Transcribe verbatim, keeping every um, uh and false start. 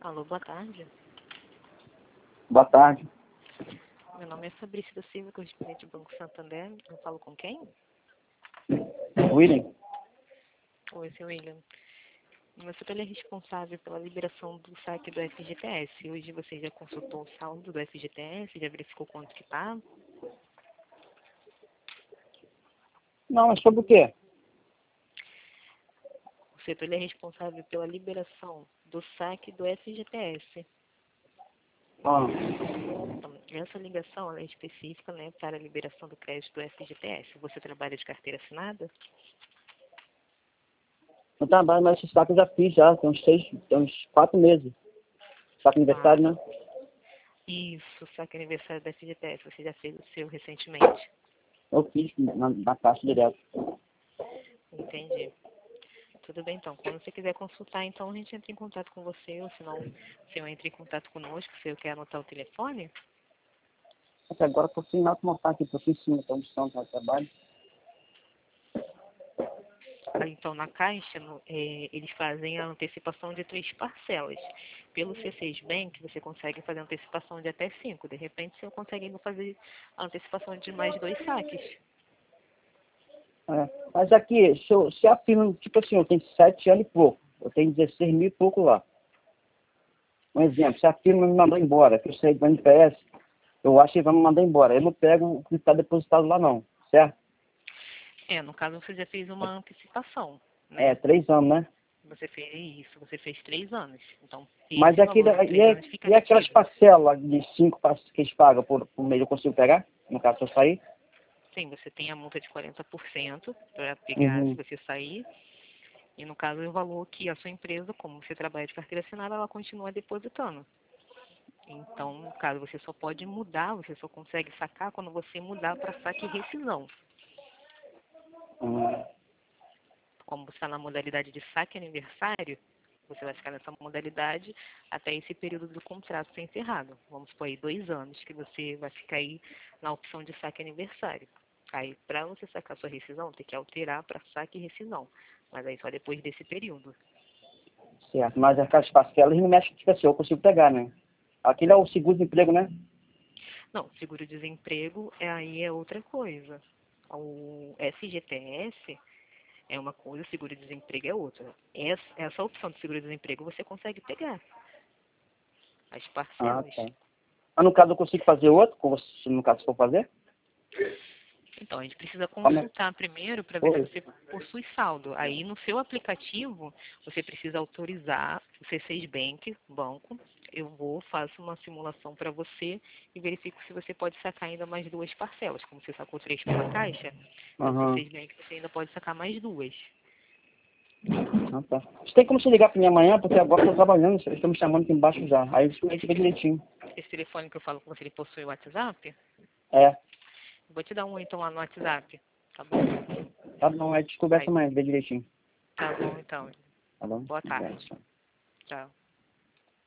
Alô, boa tarde. Boa tarde. Meu nome é Fabrício da Silva, correspondente do Banco Santander. Eu falo com quem? William. Oi, seu William. Você ele é responsável pela liberação do saque do F G T S. Hoje você já consultou o saldo do F G T S? Já verificou quanto que está? Não, é sobre o quê? O setor ele é responsável pela liberação do saque do F G T S. Ah, Então, essa ligação ela é específica, né, para a liberação do crédito do F G T S. Você trabalha de carteira assinada? eu trabalho, mas esse saco eu já fiz já, tem uns seis, tem uns quatro meses. Saco aniversário, Ah, né? isso, saque aniversário do F G T S. Você já fez o seu recentemente? Eu fiz na, na caixa direto. Entendi. Tudo bem, então. Quando você quiser consultar, então a gente entra em contato com você, ou se não, se eu entre em contato conosco, se eu quer anotar o telefone. Até agora eu tô sem nada pra montar aqui, tô aqui em cima, tô onde tá o trabalho. Aí, então, na Caixa, no, é, eles fazem a antecipação de três parcelas. Pelo C seis Bank, você consegue fazer antecipação de até cinco. De repente, você consegue fazer a antecipação de mais dois saques. É. Mas aqui, se, eu, se a firma, tipo assim, eu tenho sete anos e pouco, eu tenho dezesseis mil e pouco lá. Um exemplo, se a firma me mandou embora, que eu saí do N P S, eu acho que vai me mandar embora. Eu não pego o que está depositado lá não, certo? É, no caso, você já fez uma antecipação, É, né? três anos, né? Você fez isso, você fez três anos. Então, Mas esse aqui, valor de e, três é, anos fica e aquelas retido. parcelas de cinco par- que eles pagam por, por mês, eu consigo pegar? No caso, se eu sair? Sim, você tem a multa de quarenta por cento para pegar se Uhum. você sair. E no caso, o valor que a sua empresa, como você trabalha de carteira assinada, ela continua depositando. Então, no caso, você só pode mudar, você só consegue sacar quando você mudar para saque e rescisão. Uhum. Como você está na modalidade de saque aniversário, você vai ficar nessa modalidade até esse período do contrato ser encerrado. Vamos supor aí dois anos que você vai ficar aí na opção de saque aniversário. Aí, para você sacar sua rescisão, tem que alterar para saque e rescisão. Mas aí só depois desse período. Certo, mas aquelas parcelas, eles não mexem, tipo assim, eu consigo pegar, né? Aquilo é o seguro-desemprego, né? Não, seguro-desemprego é, aí é outra coisa. O F G T S é uma coisa, seguro-desemprego é outra. Essa, essa opção de seguro-desemprego você consegue pegar as Ah, parcelas. tá. Ah, no caso, eu consigo fazer outro, com você, se no caso for fazer? Então, a gente precisa Como é? consultar primeiro para ver se Oi. você possui saldo. Aí, no seu aplicativo, você precisa autorizar o C seis Bank, banco. Eu vou, faço uma simulação para você e verifico se você pode sacar ainda mais duas parcelas. Como você sacou três pela Caixa, pelo Aham. C seis Bank você ainda pode sacar mais duas. Ah, tá. Você tem como você ligar para mim amanhã, porque agora eu estou trabalhando, eles estão me chamando aqui embaixo já. Aí eu Esse, explico tele, direitinho. esse telefone que eu falo com você, ele possui o WhatsApp? É, Vou te dar um então lá no WhatsApp, tá bom? tá bom, aí a gente conversa Aí, amanhã, vê direitinho. tá bom então. Tá bom? Boa Obrigado. tarde. Tchau.